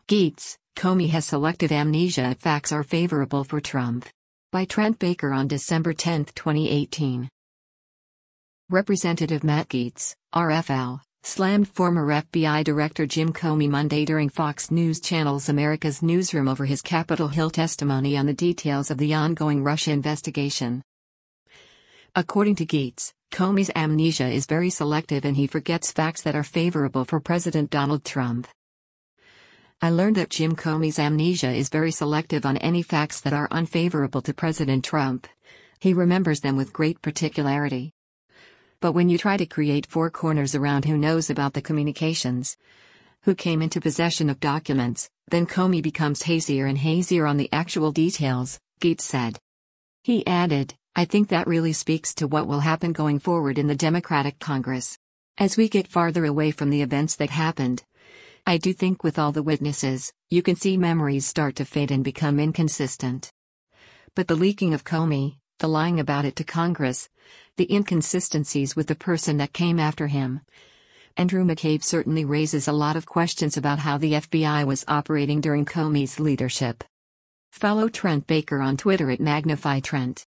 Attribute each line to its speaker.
Speaker 1: Geets, Comey has selective amnesia if facts are favorable for Trump. By Trent Baker on December 10, 2018. Representative Matt Gaetz, RFL, slammed former FBI Director Jim Comey Monday during Fox News Channel's America's Newsroom over his Capitol Hill testimony on the details of the ongoing Russia investigation. According to Gaetz, Comey's amnesia is very selective and he forgets facts that are favorable for President Donald Trump. I learned that Jim Comey's amnesia is very selective on any facts that are unfavorable to President Trump. He remembers them with great particularity. But when you try to create four corners around who knows about the communications, who came into possession of documents, then Comey becomes hazier and hazier on the actual details, Gaetz said. He added, I think that really speaks to what will happen going forward in the Democratic Congress. As we get farther away from the events that happened, I do think with all the witnesses, you can see memories start to fade and become inconsistent. But the leaking of Comey, the lying about it to Congress, the inconsistencies with the person that came after him, Andrew McCabe certainly raises a lot of questions about how the FBI was operating during Comey's leadership. Follow Trent Baker on Twitter at MagnifyTrent.